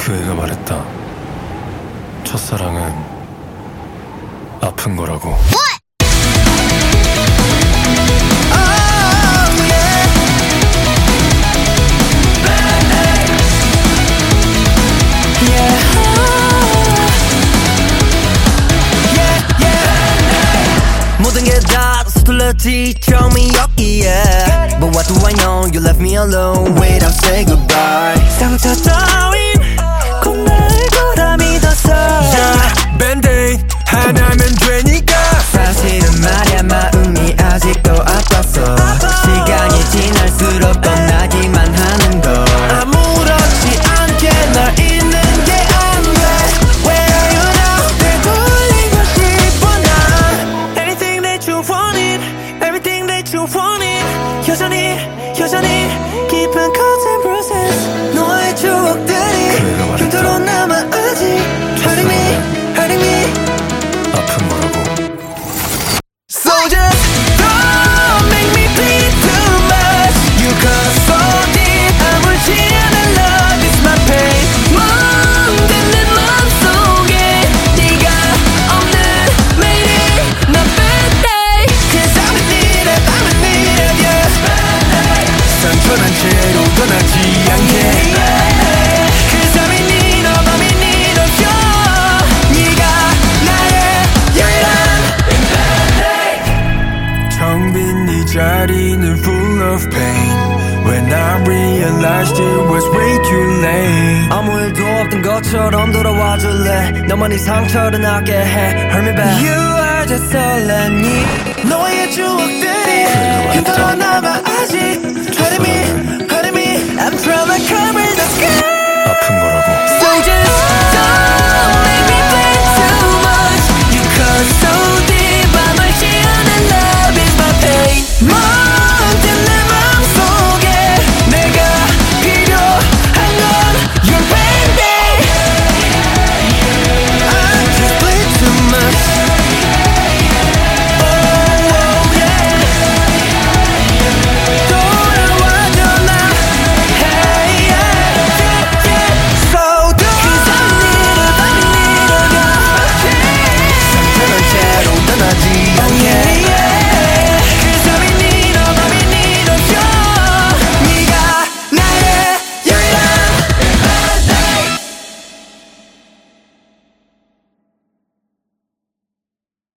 그 애가 말했다. 첫사랑은 아픈 거라고. 모든 게 다 서툴렀지 처음이었기에 But what do I know you left me alone without say goodbye 상처 따윈 꼭 나을 거라 믿었어 yeah, Band-Aid 하나면 되니까 사실은 말야 마음이 아직도 아팠어 시간이 지날수록 떠나기만 하는 걸 아무렇지 않게 날 잊는 게 안 돼 Where are you now 되돌리고 싶어 난 Anything that you wanted Everything that you wanted 여전히 깊은 cuts and bruises 너의 추억들이 그대로 남아 아직 Hurting me 아픈 거라고. So just don't make me bleed too much You cut so deep 아물지 않은 love is my pain 멍든 내 맘속에 네가 없는 매일 난 bad day Cause I'm in need of you 상처난 채로 떠나지 않게 Cause I'm in need of you 네가 나의 유일한 텅 빈 이 자리는 full of pain When I realized it was way too late 아무 일도 없던 것처럼 돌아와 줄래 너만 이 상처를 나게 해 Hurt me back You are just all I need 너의 추억들이 그대로 남아 아직 Hurting me